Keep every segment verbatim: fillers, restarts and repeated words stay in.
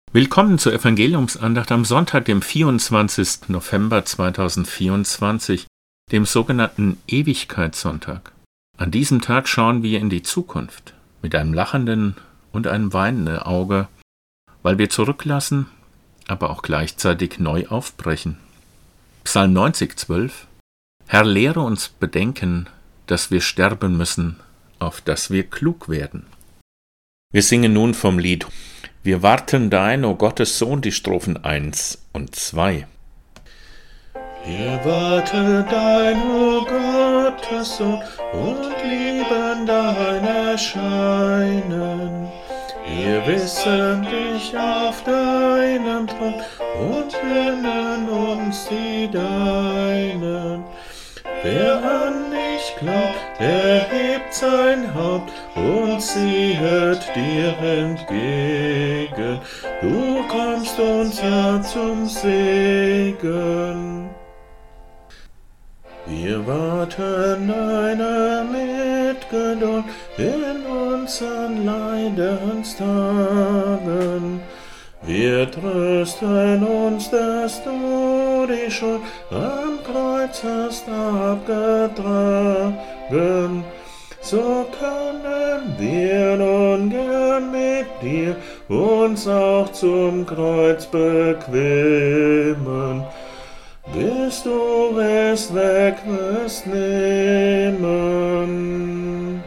Willkommen zur Evangeliumsandacht am Sonntag, dem vierundzwanzigsten November zweitausendvierundzwanzig, dem sogenannten Ewigkeitssonntag. An diesem Tag schauen wir in die Zukunft mit einem lachenden und einem weinenden Auge, weil wir zurücklassen, aber auch gleichzeitig neu aufbrechen. Psalm neunzig, zwölf: Herr, lehre uns bedenken, dass wir sterben müssen, auf dass wir klug werden. Wir singen nun vom Lied Wir warten dein, o Gottes Sohn, die Strophen eins und zwei. Wir warten dein, o Gottes Sohn, und lieben dein Erscheinen. Wir wissen dich auf deinem Thron und nennen uns die Deinen. Wer an dich glaubt, erhebt sein Haupt und siehet dir entgegen. Du kommst uns ja zum Segen. Wir warten deiner Mitgeduld in unseren Leidenstagen. Wir trösten uns, dass du die Schuld am Kreuz hast abgetragen. So können wir nun gern mit dir uns auch zum Kreuz bequemen, bis du es weg wirst nehmen.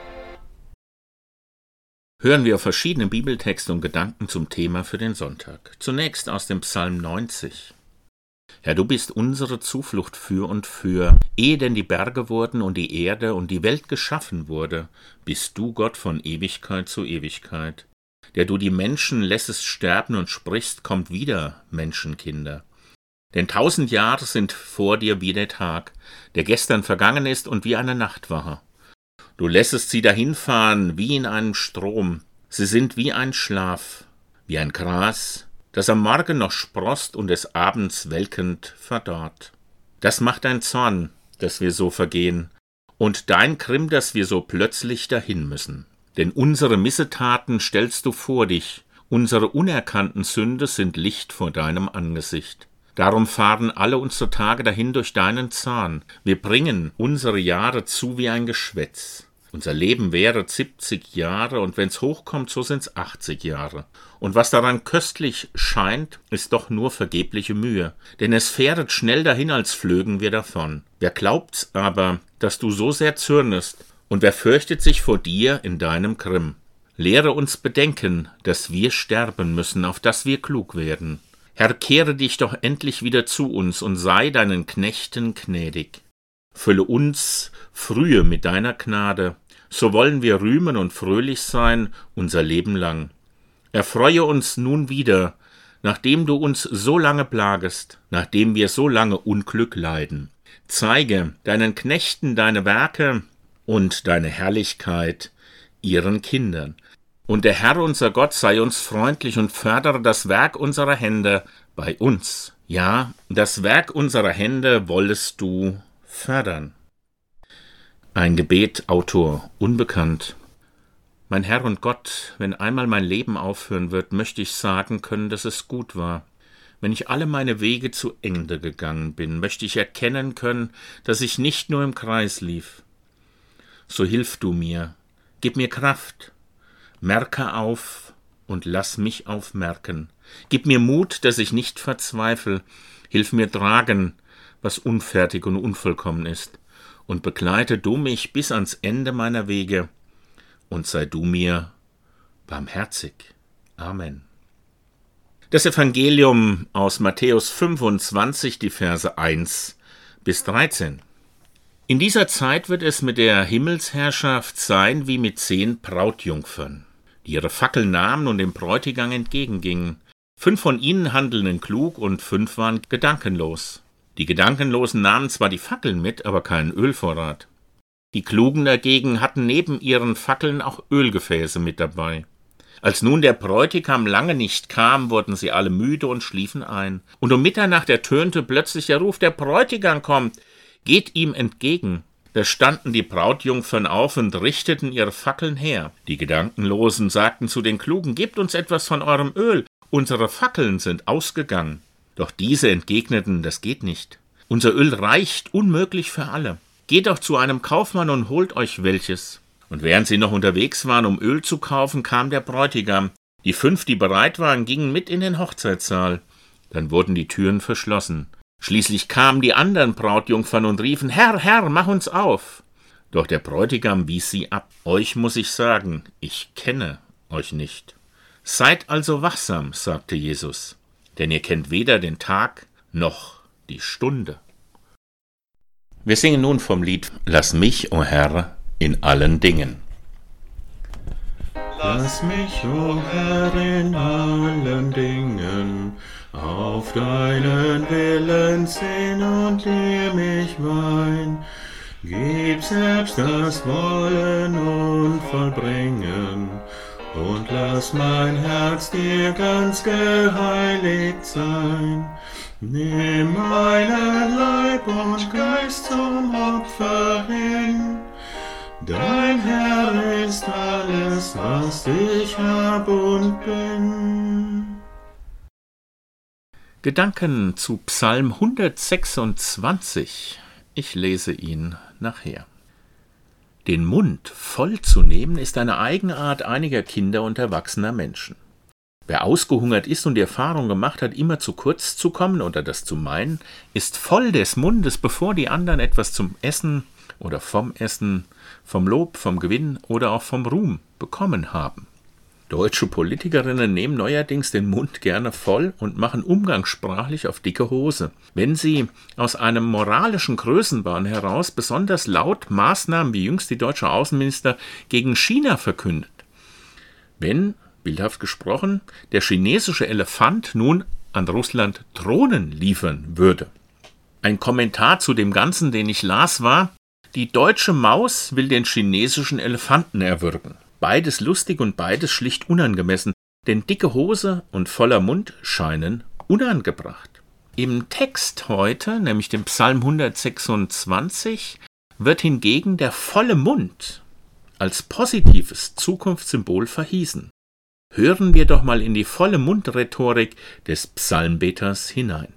Hören wir auf verschiedene Bibeltexte und Gedanken zum Thema für den Sonntag. Zunächst aus dem Psalm neunzig. Herr, du bist unsere Zuflucht für und für. Ehe denn die Berge wurden und die Erde und die Welt geschaffen wurde, bist du Gott von Ewigkeit zu Ewigkeit. Der du die Menschen lässest sterben und sprichst, kommt wieder, Menschenkinder. Denn tausend Jahre sind vor dir wie der Tag, der gestern vergangen ist und wie eine Nachtwache. Du lässest sie dahinfahren wie in einem Strom. Sie sind wie ein Schlaf, wie ein Gras, das am Morgen noch sproßt und des Abends welkend verdorrt. Das macht dein Zorn, dass wir so vergehen, und dein Grimm, dass wir so plötzlich dahin müssen. Denn unsere Missetaten stellst du vor dich, unsere unerkannten Sünde sind Licht vor deinem Angesicht. Darum fahren alle unsere Tage dahin durch deinen Zorn. Wir bringen unsere Jahre zu wie ein Geschwätz. Unser Leben währe siebzig Jahre, und wenn's hochkommt, so sind's achtzig Jahre. Und was daran köstlich scheint, ist doch nur vergebliche Mühe. Denn es fähret schnell dahin, als flögen wir davon. Wer glaubt's aber, dass du so sehr zürnest? Und wer fürchtet sich vor dir in deinem Grimm? Lehre uns bedenken, dass wir sterben müssen, auf dass wir klug werden. Herr, kehre dich doch endlich wieder zu uns und sei deinen Knechten gnädig. Fülle uns frühe mit deiner Gnade, so wollen wir rühmen und fröhlich sein unser Leben lang. Erfreue uns nun wieder, nachdem du uns so lange plagest, nachdem wir so lange Unglück leiden. Zeige deinen Knechten deine Werke und deine Herrlichkeit ihren Kindern. Und der Herr unser Gott sei uns freundlich und fördere das Werk unserer Hände bei uns. Ja, das Werk unserer Hände wollest du fördern. Ein Gebet, Autor unbekannt. Mein Herr und Gott, wenn einmal mein Leben aufhören wird, möchte ich sagen können, dass es gut war. Wenn ich alle meine Wege zu Ende gegangen bin, möchte ich erkennen können, dass ich nicht nur im Kreis lief. So hilf du mir, gib mir Kraft, merke auf und lass mich aufmerken. Gib mir Mut, dass ich nicht verzweifle, hilf mir tragen, was unfertig und unvollkommen ist, und begleite du mich bis ans Ende meiner Wege, und sei du mir barmherzig. Amen. Das Evangelium aus Matthäus fünfundzwanzig, die Verse eins bis dreizehn. In dieser Zeit wird es mit der Himmelsherrschaft sein wie mit zehn Brautjungfern, die ihre Fackeln nahmen und dem Bräutigam entgegengingen. Fünf von ihnen handelten klug und fünf waren gedankenlos. Die Gedankenlosen nahmen zwar die Fackeln mit, aber keinen Ölvorrat. Die Klugen dagegen hatten neben ihren Fackeln auch Ölgefäße mit dabei. Als nun der Bräutigam lange nicht kam, wurden sie alle müde und schliefen ein. Und um Mitternacht ertönte plötzlich der Ruf, der Bräutigam kommt, geht ihm entgegen. Da standen die Brautjungfern auf und richteten ihre Fackeln her. Die Gedankenlosen sagten zu den Klugen, gebt uns etwas von eurem Öl, Unsere Fackeln sind ausgegangen. Doch diese entgegneten, das geht nicht. Unser Öl reicht unmöglich für alle. Geht doch zu einem Kaufmann und holt euch welches. Und während sie noch unterwegs waren, um Öl zu kaufen, kam der Bräutigam. Die fünf, die bereit waren, gingen mit in den Hochzeitssaal. Dann wurden die Türen verschlossen. Schließlich kamen die anderen Brautjungfern und riefen, Herr, Herr, mach uns auf. Doch der Bräutigam wies sie ab. Euch muss ich sagen, ich kenne euch nicht. Seid also wachsam, sagte Jesus, denn ihr kennt weder den Tag noch die Stunde. Wir singen nun vom Lied Lass mich, o Herr, in allen Dingen. Lass mich, o Herr, in allen Dingen auf deinen Willen sehn und dir mich weihn. Gib selbst das Wollen und Vollbringen und lass mein Herz dir ganz geheiligt sein. Nimm meinen Leib und Geist zum Opfer hin. Dein Herr ist alles, was ich hab und bin. Gedanken zu Psalm hundertsechsundzwanzig. Ich lese ihn nachher. Den Mund voll zu nehmen, ist eine Eigenart einiger Kinder und erwachsener Menschen. Wer ausgehungert ist und die Erfahrung gemacht hat, immer zu kurz zu kommen oder das zu meinen, ist voll des Mundes, bevor die anderen etwas zum Essen oder vom Essen, vom Lob, vom Gewinn oder auch vom Ruhm bekommen haben. Deutsche Politikerinnen nehmen neuerdings den Mund gerne voll und machen umgangssprachlich auf dicke Hose, wenn sie aus einem moralischen Größenwahn heraus besonders laut Maßnahmen wie jüngst die deutsche Außenminister gegen China verkündet. Wenn, bildhaft gesprochen, der chinesische Elefant nun an Russland Drohnen liefern würde. Ein Kommentar zu dem Ganzen, den ich las, war: Die deutsche Maus will den chinesischen Elefanten erwürgen. Beides lustig und beides schlicht unangemessen, denn dicke Hose und voller Mund scheinen unangebracht. Im Text heute, nämlich dem Psalm hundertsechsundzwanzig, wird hingegen der volle Mund als positives Zukunftssymbol verhiesen. Hören wir doch mal in die volle Mundrhetorik des Psalmbeters hinein.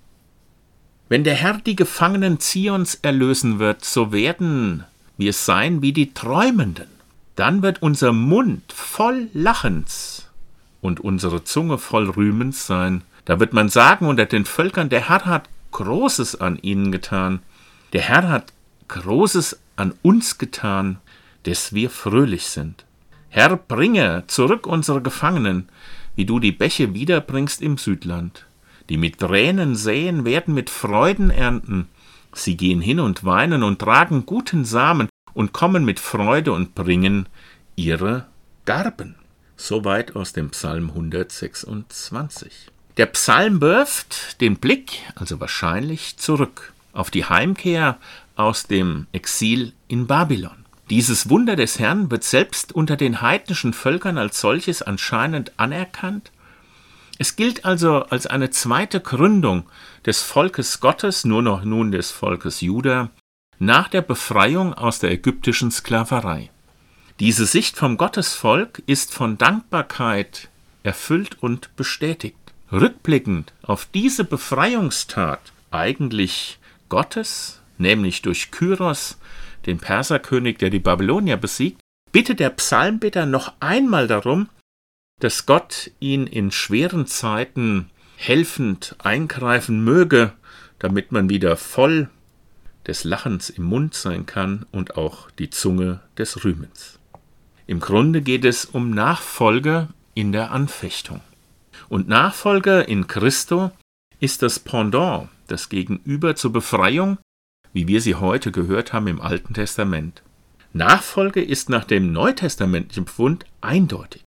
Wenn der Herr die Gefangenen Zions erlösen wird, so werden wir sein wie die Träumenden. Dann wird unser Mund voll Lachens und unsere Zunge voll Rühmens sein. Da wird man sagen unter den Völkern, der Herr hat Großes an ihnen getan. Der Herr hat Großes an uns getan, dass wir fröhlich sind. Herr, bringe zurück unsere Gefangenen, wie du die Bäche wiederbringst im Südland. Die mit Tränen säen, werden mit Freuden ernten. Sie gehen hin und weinen und tragen guten Samen und kommen mit Freude und bringen ihre Garben. Soweit aus dem Psalm hundertsechsundzwanzig. Der Psalm wirft den Blick, also wahrscheinlich, zurück auf die Heimkehr aus dem Exil in Babylon. Dieses Wunder des Herrn wird selbst unter den heidnischen Völkern als solches anscheinend anerkannt. Es gilt also als eine zweite Gründung des Volkes Gottes, nur noch nun des Volkes Juda, nach der Befreiung aus der ägyptischen Sklaverei. Diese Sicht vom Gottesvolk ist von Dankbarkeit erfüllt und bestätigt. Rückblickend auf diese Befreiungstat eigentlich Gottes, nämlich durch Kyros, den Perserkönig, der die Babylonier besiegt, bittet der Psalmbeter noch einmal darum, dass Gott ihn in schweren Zeiten helfend eingreifen möge, damit man wieder voll des Lachens im Mund sein kann und auch die Zunge des Rühmens. Im Grunde geht es um Nachfolge in der Anfechtung. Und Nachfolge in Christo ist das Pendant, das Gegenüber zur Befreiung, wie wir sie heute gehört haben im Alten Testament. Nachfolge ist nach dem neutestamentlichen Pfund eindeutig.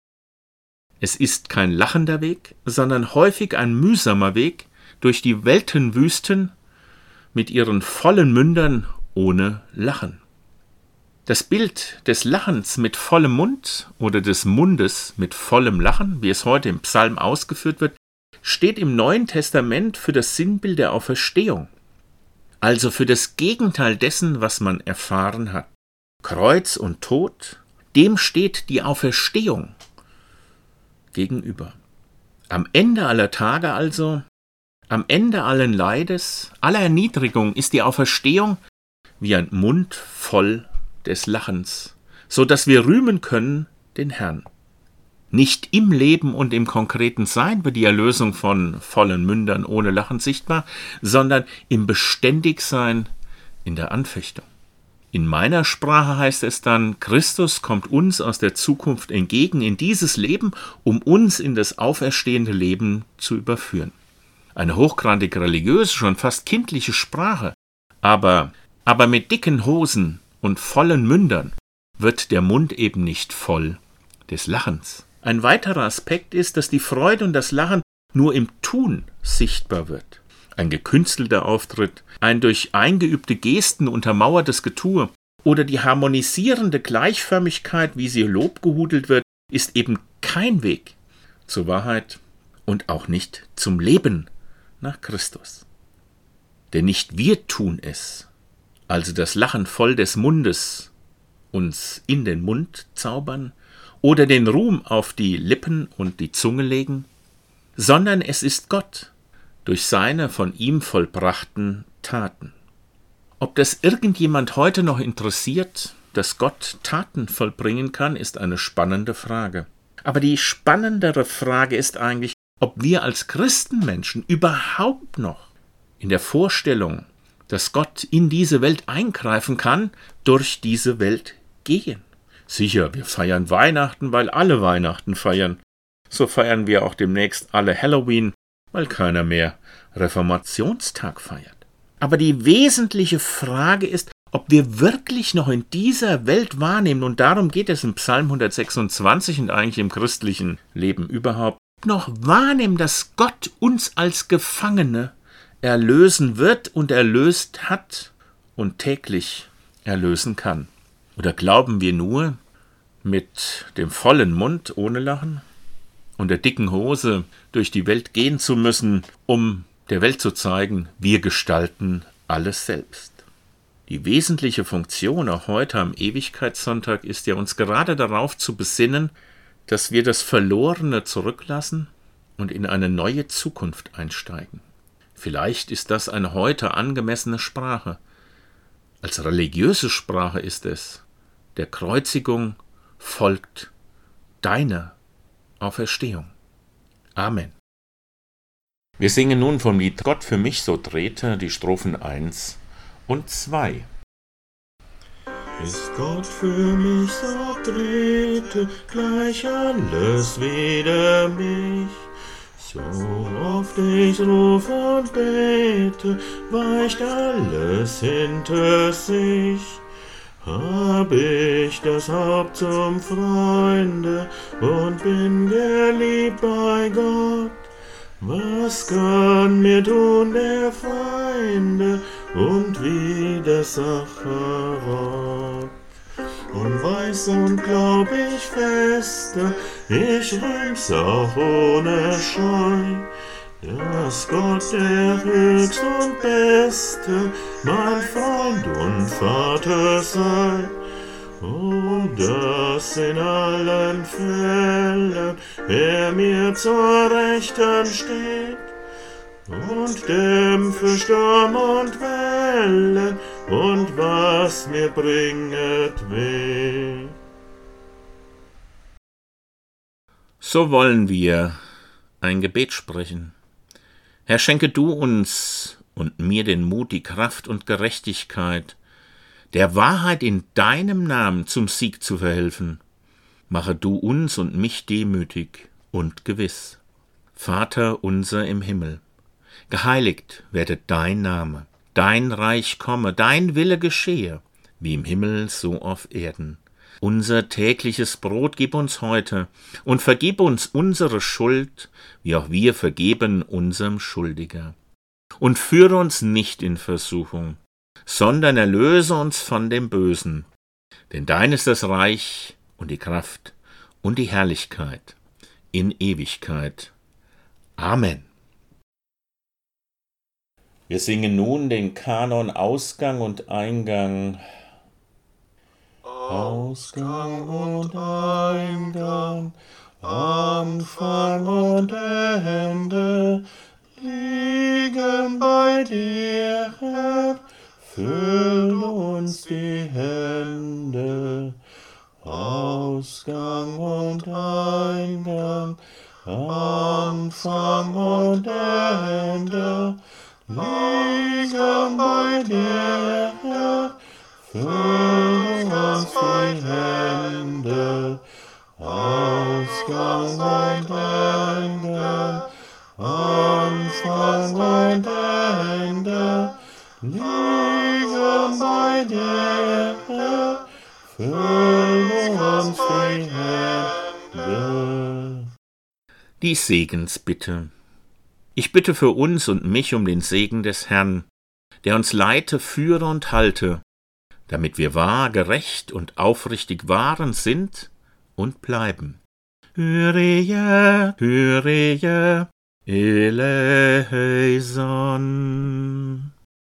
Es ist kein lachender Weg, sondern häufig ein mühsamer Weg durch die Weltenwüsten mit ihren vollen Mündern ohne Lachen. Das Bild des Lachens mit vollem Mund oder des Mundes mit vollem Lachen, wie es heute im Psalm ausgeführt wird, steht im Neuen Testament für das Sinnbild der Auferstehung, also für das Gegenteil dessen, was man erfahren hat. Kreuz und Tod, dem steht die Auferstehung gegenüber. Am Ende aller Tage also, am Ende allen Leides, aller Erniedrigung ist die Auferstehung wie ein Mund voll des Lachens, so dass wir rühmen können den Herrn. Nicht im Leben und im konkreten Sein wird die Erlösung von vollen Mündern ohne Lachen sichtbar, sondern im Beständigsein in der Anfechtung. In meiner Sprache heißt es dann, Christus kommt uns aus der Zukunft entgegen in dieses Leben, um uns in das auferstehende Leben zu überführen. Eine hochgradig religiöse, schon fast kindliche Sprache, aber, aber mit dicken Hosen und vollen Mündern wird der Mund eben nicht voll des Lachens. Ein weiterer Aspekt ist, dass die Freude und das Lachen nur im Tun sichtbar wird. Ein gekünstelter Auftritt, ein durch eingeübte Gesten untermauertes Getue oder die harmonisierende Gleichförmigkeit, wie sie lobgehudelt wird, ist eben kein Weg zur Wahrheit und auch nicht zum Leben nach Christus. Denn nicht wir tun es, also das Lachen voll des Mundes uns in den Mund zaubern oder den Ruhm auf die Lippen und die Zunge legen, sondern es ist Gott durch seine von ihm vollbrachten Taten. Ob das irgendjemand heute noch interessiert, dass Gott Taten vollbringen kann, ist eine spannende Frage. Aber die spannendere Frage ist eigentlich, ob wir als Christenmenschen überhaupt noch in der Vorstellung, dass Gott in diese Welt eingreifen kann, durch diese Welt gehen. Sicher, wir feiern Weihnachten, weil alle Weihnachten feiern. So feiern wir auch demnächst alle Halloween, weil keiner mehr Reformationstag feiert. Aber die wesentliche Frage ist, ob wir wirklich noch in dieser Welt wahrnehmen, und darum geht es im Psalm hundertsechsundzwanzig und eigentlich im christlichen Leben überhaupt, noch wahrnehmen, dass Gott uns als Gefangene erlösen wird und erlöst hat und täglich erlösen kann. Oder glauben wir nur, mit dem vollen Mund ohne Lachen und der dicken Hose durch die Welt gehen zu müssen, um der Welt zu zeigen, wir gestalten alles selbst? Die wesentliche Funktion auch heute am Ewigkeitssonntag ist ja, uns gerade darauf zu besinnen, dass wir das Verlorene zurücklassen und in eine neue Zukunft einsteigen. Vielleicht ist das eine heute angemessene Sprache. Als religiöse Sprache ist es: Der Kreuzigung folgt deine Auferstehung. Amen. Wir singen nun vom Lied Gott für mich so drehte die Strophen eins und zwei. Ist Gott für mich so drehte gleich alles wider mich, so oft ich ruf und bete, weicht alles hinter sich. Hab ich das Haupt zum Freunde und bin geliebt bei Gott, was kann mir tun der Feinde und Widersacher? Und weiß und glaub ich feste, ich rühm's auch ohne Scheu, dass Gott der Höchst und Beste, mein Freund und Vater sei, und dass in allen Fällen er mir zur Rechten steht und dämpfe Sturm und Wellen und was mir bringet weh. So wollen wir ein Gebet sprechen. Herr, schenke du uns und mir den Mut, die Kraft und Gerechtigkeit, der Wahrheit in deinem Namen zum Sieg zu verhelfen. Mache du uns und mich demütig und gewiss. Vater unser im Himmel, geheiligt werde dein Name, dein Reich komme, dein Wille geschehe, wie im Himmel so auf Erden. Unser tägliches Brot gib uns heute und vergib uns unsere Schuld, wie auch wir vergeben unserem Schuldiger. Und führe uns nicht in Versuchung, sondern erlöse uns von dem Bösen. Denn dein ist das Reich und die Kraft und die Herrlichkeit in Ewigkeit. Amen. Wir singen nun den Kanon Ausgang und Eingang. Ausgang und Eingang, Anfang und Ende liegen bei dir, Herr, füll uns die Hände. Ausgang und Eingang, Anfang und Ende liegen bei dir, Herr, füll uns die Hände. Ausgang und Eingang, Anfang und Ende liegen bei dir, Herr, füll uns die Hände. Die Segensbitte. Ich bitte für uns und mich um den Segen des Herrn, der uns leite, führe und halte, damit wir wahr, gerecht und aufrichtig wahren sind und bleiben. Kyrie, Kyrie, eleison.